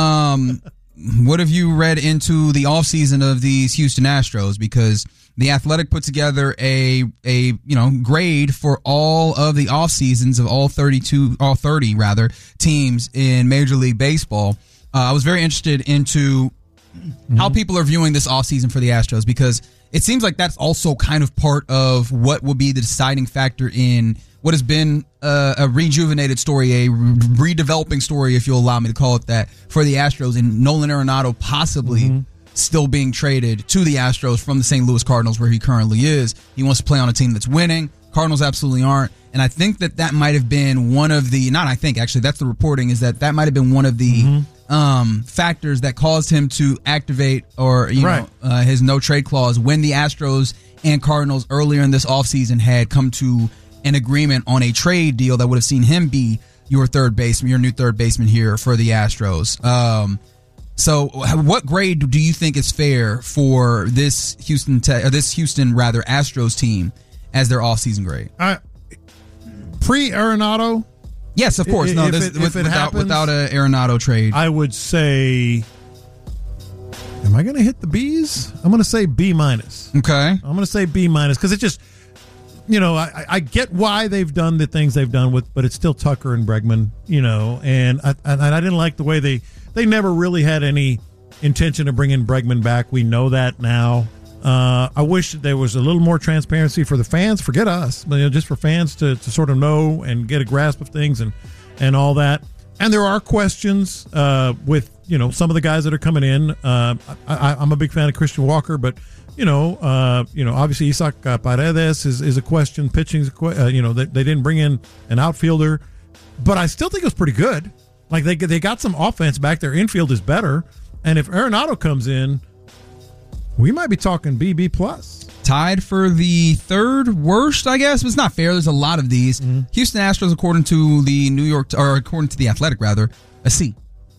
What have you read into the offseason of these Houston Astros? Because the Athletic put together a grade for all of the off seasons of all 30 teams in Major League Baseball. I was very interested into how people are viewing this offseason for the Astros, because it seems like that's also kind of part of what will be the deciding factor in what has been a rejuvenated story, a redeveloping story, if you'll allow me to call it that, for the Astros, and Nolan Arenado possibly still being traded to the Astros from the St. Louis Cardinals, where he currently is. He wants to play on a team that's winning. Cardinals absolutely aren't. And I think that might have been one of the, not I think, actually, that's the reporting, is that might have been one of the factors that caused him to activate his no trade clause when the Astros and Cardinals earlier in this offseason had come to an agreement on a trade deal that would have seen him be your new third baseman here for the Astros. So what grade do you think is fair for this Houston Astros team as their offseason grade? Pre-Arenado? Yes, of course. Without an Arenado trade. I would say, am I going to hit the B's? I'm going to say B-. Okay. I'm going to say B- because it just, I get why they've done the things they've done but it's still Tucker and Bregman, and I didn't like the way they never really had any intention of bringing Bregman back. We know that now. I wish there was a little more transparency for the fans. Forget us, but just for fans to sort of know and get a grasp of things and all that. And there are questions with some of the guys that are coming in. I'm a big fan of Christian Walker, but obviously Isaac Paredes is a question. Pitching's they didn't bring in an outfielder, but I still think it was pretty good. Like they got some offense back. Their infield is better, and if Arenado comes in, we might be talking BB plus. Tied for the third worst, I guess. It's not fair. There's a lot of these. Houston Astros, according to the Athletic, rather, a C.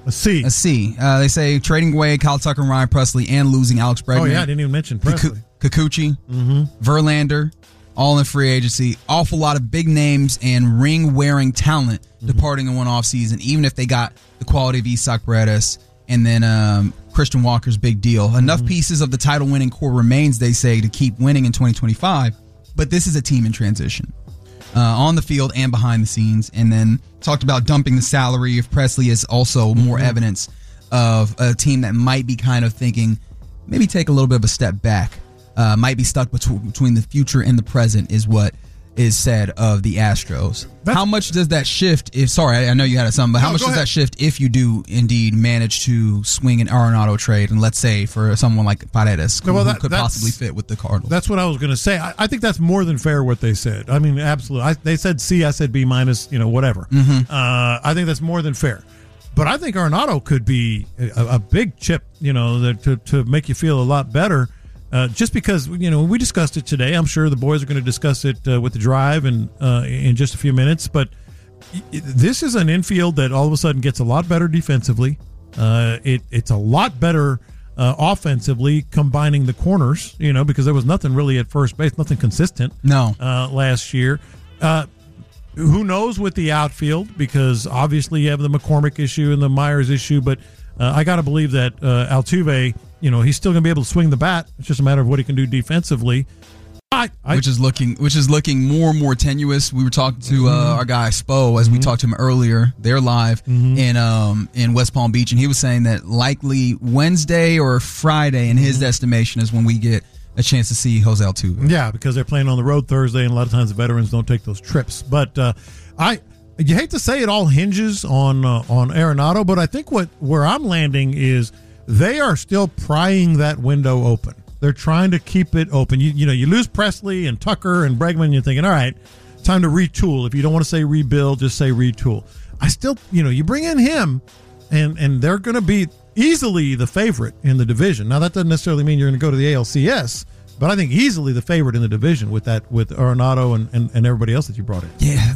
A C. A C. They say trading away Kyle Tucker and Ryan Presley and losing Alex Bregman. Oh, yeah, I didn't even mention Presley. Kikuchi, Verlander, all in free agency. Awful lot of big names and ring-wearing talent departing in one offseason, even if they got the quality of Isaac Paredes and then Christian Walker's big deal. Enough pieces of the title-winning core remains, they say, to keep winning in 2025, but this is a team in transition. On the field and behind the scenes, and then talked about dumping the salary of Presley is also more evidence of a team that might be kind of thinking, maybe take a little bit of a step back, might be stuck between the future and the present is what is said of the Astros. How much does that shift I know you had something, but how much does that shift if you do indeed manage to swing an Arenado trade, and let's say for someone like Paredes, who could possibly fit with the Cardinals? That's what I was going to say. I think that's more than fair what they said. I mean, absolutely. They said C, I said B minus, whatever. I think that's more than fair. But I think Arenado could be a big chip, to make you feel a lot better. Just because, we discussed it today. I'm sure the boys are going to discuss it with the drive and in just a few minutes. But this is an infield that all of a sudden gets a lot better defensively. It's a lot better offensively, combining the corners, because there was nothing really at first base, nothing consistent last year. Who knows with the outfield, because obviously you have the McCormick issue and the Myers issue. But I got to believe that Altuve, he's still going to be able to swing the bat. It's just a matter of what he can do defensively. Which is looking more and more tenuous. We were talking to our guy Spo as we talked to him earlier. They're live in West Palm Beach, and he was saying that likely Wednesday or Friday, in his estimation, is when we get a chance to see Jose Altuve. Yeah, because they're playing on the road Thursday, and a lot of times the veterans don't take those trips. But you hate to say it all hinges on Arenado, but I think where I'm landing is they are still prying that window open. They're trying to keep it open. You lose Presley and Tucker and Bregman, you're thinking, all right, time to retool. If you don't want to say rebuild, just say retool. I still, you bring in him, and they're going to be easily the favorite in the division. Now, that doesn't necessarily mean you're going to go to the ALCS, but I think easily the favorite in the division with Arenado and everybody else that you brought in. Yeah,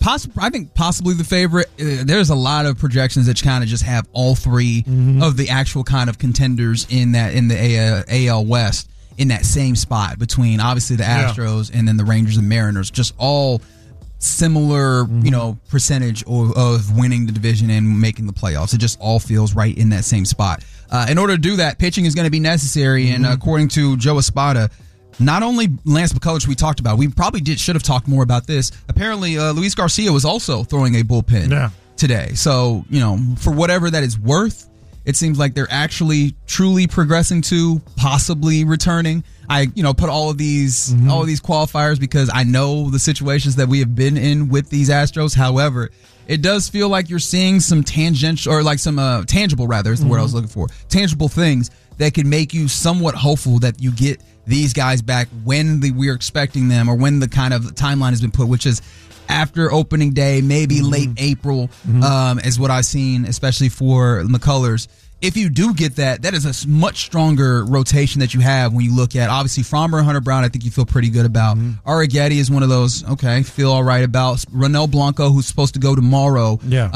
I think possibly the favorite. There's a lot of projections that kind of just have all three of the actual kind of contenders in the AL West in that same spot between obviously the Astros and then the Rangers and Mariners, just all similar, percentage of winning the division and making the playoffs. It just all feels right in that same spot. In order to do that, pitching is going to be necessary, and according to Joe Espada, not only Lance McCullers we talked about, we probably should have talked more about this. Apparently, Luis Garcia was also throwing a bullpen today. So, for whatever that is worth, it seems like they're actually truly progressing to possibly returning. I, put all of these qualifiers because I know the situations that we have been in with these Astros. However, it does feel like you're seeing some tangential, or like some tangible, rather, is the word I was looking for. Tangible things that can make you somewhat hopeful that you get these guys back when we're expecting them, or when the kind of timeline has been put, which is after opening day, maybe late April, is what I've seen, especially for McCullers. If you do get that is a much stronger rotation that you have when you look at, obviously, Framber and Hunter Brown, I think you feel pretty good about. Arrighetti is one of those, feel all right about. Ronel Blanco, who's supposed to go tomorrow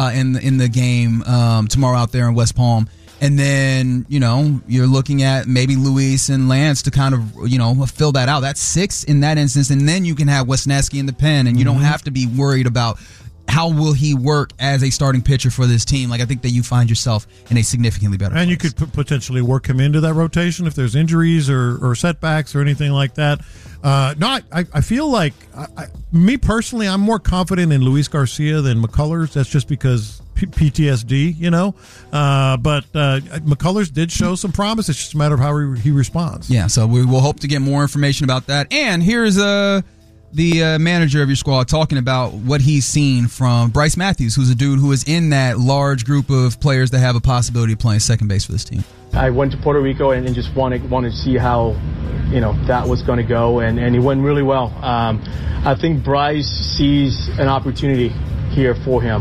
in the game tomorrow out there in West Palm. And then, you're looking at maybe Luis and Lance to kind of, fill that out. That's 6 in that instance. And then you can have Wisniewski in the pen, and you don't have to be worried about how will he work as a starting pitcher for this team. Like, I think that you find yourself in a significantly better place. And you could potentially work him into that rotation if there's injuries or setbacks or anything like that. I feel like, me personally, I'm more confident in Luis Garcia than McCullers. That's just because PTSD, but McCullers did show some promise. It's just a matter of how he responds. Yeah, so we will hope to get more information about that. And here's the manager of your squad talking about what he's seen from Bryce Matthews, who's a dude who is in that large group of players that have a possibility of playing second base for this team. I went to Puerto Rico and just wanted to see how that was going to go, and it went really well. I think Bryce sees an opportunity here for him.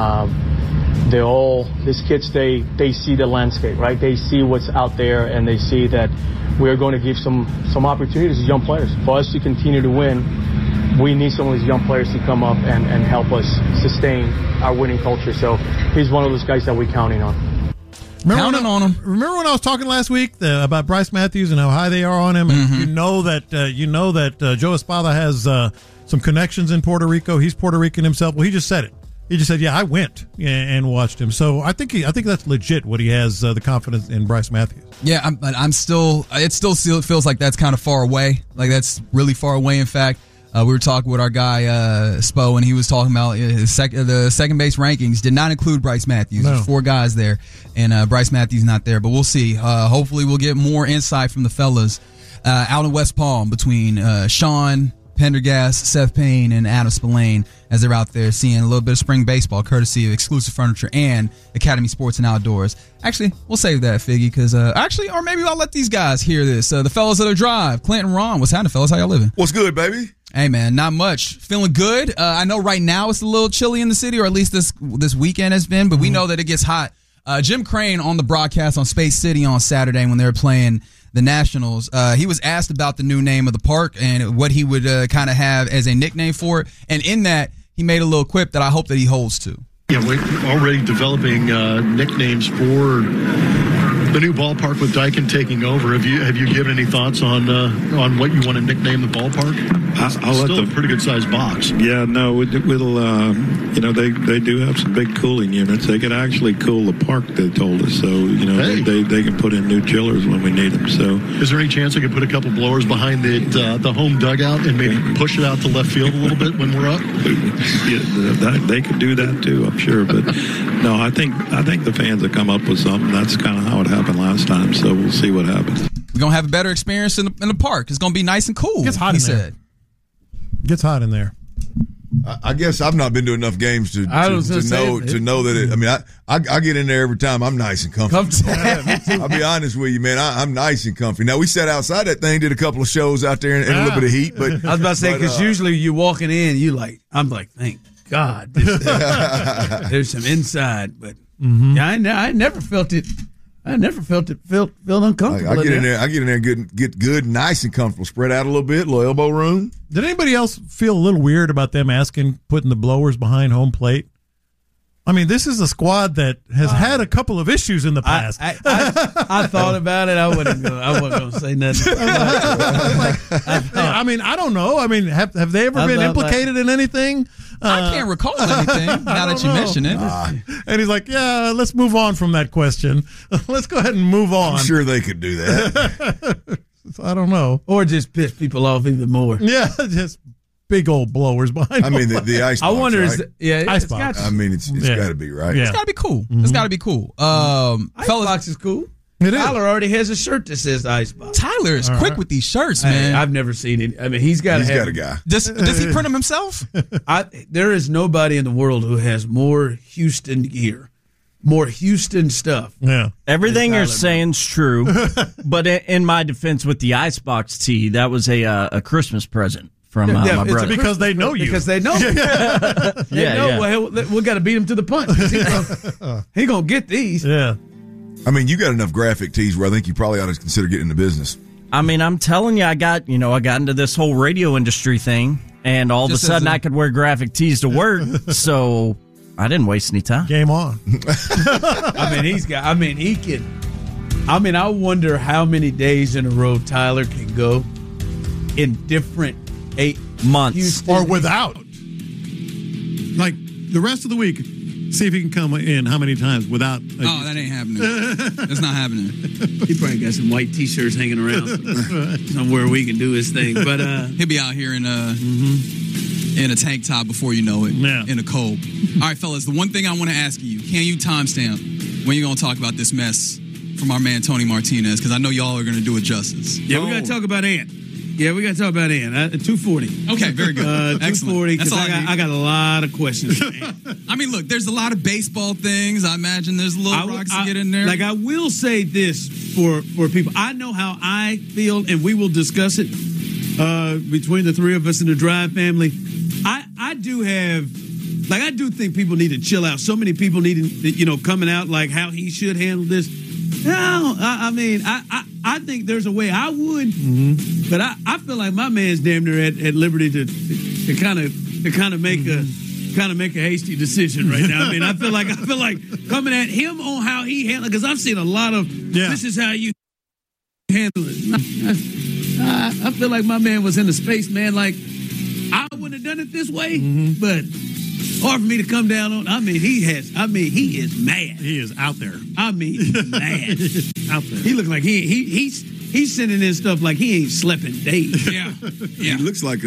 These kids, they see the landscape, right? They see what's out there, and they see that we're going to give some opportunities to young players. For us to continue to win, we need some of these young players to come up and help us sustain our winning culture. So he's one of those guys that we're counting on. Counting on him. Remember when I was talking last week about Bryce Matthews and how high they are on him? And you know that Joe Espada has some connections in Puerto Rico. He's Puerto Rican himself. Well, he just said it. He just said, "Yeah, I went and watched him." So I think that's legit. What he has the confidence in Bryce Matthews. Yeah, I'm still. It still feels like that's kind of far away. Like that's really far away. In fact, we were talking with our guy Spo, and he was talking about the second base rankings did not include Bryce Matthews. No. There's 4 guys there, and Bryce Matthews not there. But we'll see. Hopefully, we'll get more insight from the fellas out in West Palm between Sean Pendergast, Seth Payne, and Adam Spillane as they're out there seeing a little bit of spring baseball courtesy of Exclusive Furniture and Academy Sports and Outdoors. Actually, we'll save that, Figgy, because or maybe I'll let these guys hear this. The fellas of the drive, Clint and Ron. What's happening, fellas? How y'all living? What's good, baby? Hey, man, not much. Feeling good. I know right now it's a little chilly in the city, or at least this weekend has been, but we know that it gets hot. Jim Crane on the broadcast on Space City on Saturday when they were playing the Nationals, he was asked about the new name of the park and what he would kind of have as a nickname for it. And in that, he made a little quip that I hope that he holds to. Yeah, we're already developing nicknames for the new ballpark with Daikin taking over. Have you given any thoughts on what you want to nickname the ballpark? I'll still let a pretty good sized box. Yeah, no, we'll they do have some big cooling units. They can actually cool the park. They told us, so they can put in new chillers when we need them. So, is there any chance they could put a couple blowers behind the home dugout and maybe push it out to left field a little bit when we're up? Yeah, they could do that too, I'm sure. But no, I think the fans have come up with something. That's kind of how it happened last time. So we'll see what happens. We're gonna have a better experience in the park. It's gonna be nice and cool. It gets hot he in said. there. Gets hot in there. I guess I've not been to enough games to know that it. I mean, I get in there every time. I'm nice and comfy. I'll be honest with you, man. I'm nice and comfy. Now we sat outside that thing, did a couple of shows out there in a little bit of heat. But I was about to say because usually you walking in, I'm like, thank God, there's some inside. But I never felt it. I never felt uncomfortable. I get in there, get good, nice and comfortable. Spread out a little bit, little elbow room. Did anybody else feel a little weird about them putting the blowers behind home plate? I mean, this is a squad that has had a couple of issues in the past. I thought about it. I wasn't going to say nothing. I mean, I don't know. I mean, have they ever been implicated in anything? I can't recall anything now that you mention it. And he's like, yeah, let's move on from that question. Let's go ahead and move on. I'm sure they could do that. I don't know. Or just piss people off even more. Yeah, just big old blowers behind. I mean, the ice box, I wonder, right? Ice box. I mean, it's got to be, right? Yeah. It's got to be cool. Mm-hmm. It's got to be cool. Ice box is cool. It is. Tyler already has a shirt that says Ice Box. Tyler is quick with these shirts, man. I've never seen it. I mean, he's got a guy. Does he print them himself? There is nobody in the world who has more Houston gear, more Houston stuff. Yeah, everything you're saying's true. But in my defense, with the Icebox tee, that was a Christmas present from my brother. It's because they know you. Because they know. Yeah. Well, we got to beat him to the punch. He gonna get these. Yeah. I mean, you got enough graphic tees where I think you probably ought to consider getting into business. I mean, I'm telling you, I got into this whole radio industry thing, and all of a sudden I could wear graphic tees to work, so I didn't waste any time. Game on. I wonder how many days in a row Tyler can go in different 8 months Houston. Or without. Like the rest of the week. See if he can come in how many times without. That ain't happening. That's not happening. He probably got some white T-shirts hanging around somewhere we can do his thing. But he'll be out here in a tank top before you know it, in a cold. All right, fellas, the one thing I want to ask you, can you timestamp when you're going to talk about this mess from our man Tony Martinez? Because I know y'all are going to do it justice. Yeah, we got to talk about Ant. Yeah, we got to talk about Ant. 240. Okay, very good. 240. That's all I got a lot of questions. I mean, look, there's a lot of baseball things. I imagine there's little rocks to get in there. Like, I will say this for people. I know how I feel, and we will discuss it between the three of us in the Drive family. I do think people need to chill out. So many people coming out like how he should handle this. No, I think there's a way I would, but I feel like my man's damn near at liberty to kind of make kind of make a hasty decision right now. I mean, I feel like coming at him on how he handled, because I've seen a lot of this is how you handle it. I feel like my man was in the space, man. Like I wouldn't have done it this way, but hard for me to come down on. I mean, he is mad. He is out there. I mean, he's mad. Out there. He looks like he's sending in stuff like he ain't slept in days. Yeah. He looks like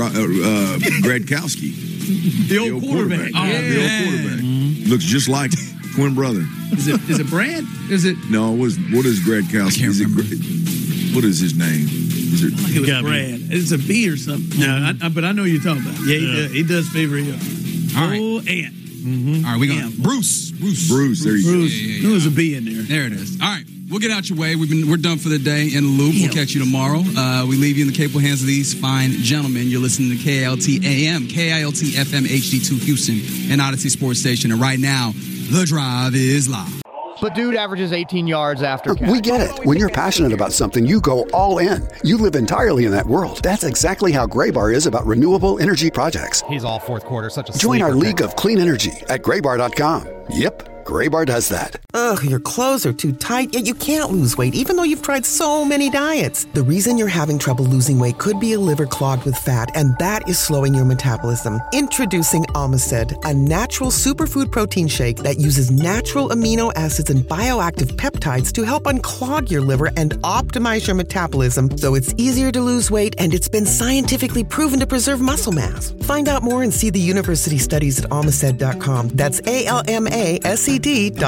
Gradkowski. The old quarterback. The old quarterback. Looks just like twin brother. Is it Brad? Is it? No, what is Gradkowski? What is his name? Is it? I think it was Brad. It's a B or something. Yeah, but I know you're talking about. Yeah, he does favor him. All right. Oh, Ant. All right, we got Bruce. There you go. There was a B in there. There it is. All right. We'll get out your way. We're done for the day in the loop. We'll catch you tomorrow. We leave you in the capable hands of these fine gentlemen. You're listening to KILT AM, KILT FM HD2 Houston, and Odyssey Sports Station. And right now, The Drive is live. But dude averages 18 yards after catch. We get it. When you're passionate about something, you go all in. You live entirely in that world. That's exactly how Graybar is about renewable energy projects. He's all fourth quarter. Such a Join our league of clean energy at graybar.com. Yep. Graybar does that. Ugh, your clothes are too tight, yet you can't lose weight, even though you've tried so many diets. The reason you're having trouble losing weight could be a liver clogged with fat, and that is slowing your metabolism. Introducing Omicid, a natural superfood protein shake that uses natural amino acids and bioactive peptides to help unclog your liver and optimize your metabolism so it's easier to lose weight, and it's been scientifically proven to preserve muscle mass. Find out more and see the university studies at Omicid.com. That's ALMASED.com.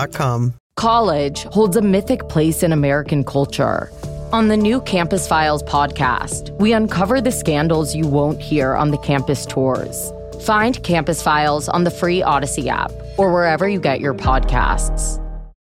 College holds a mythic place in American culture. On the new Campus Files podcast, we uncover the scandals you won't hear on the campus tours. Find Campus Files on the free Odyssey app or wherever you get your podcasts.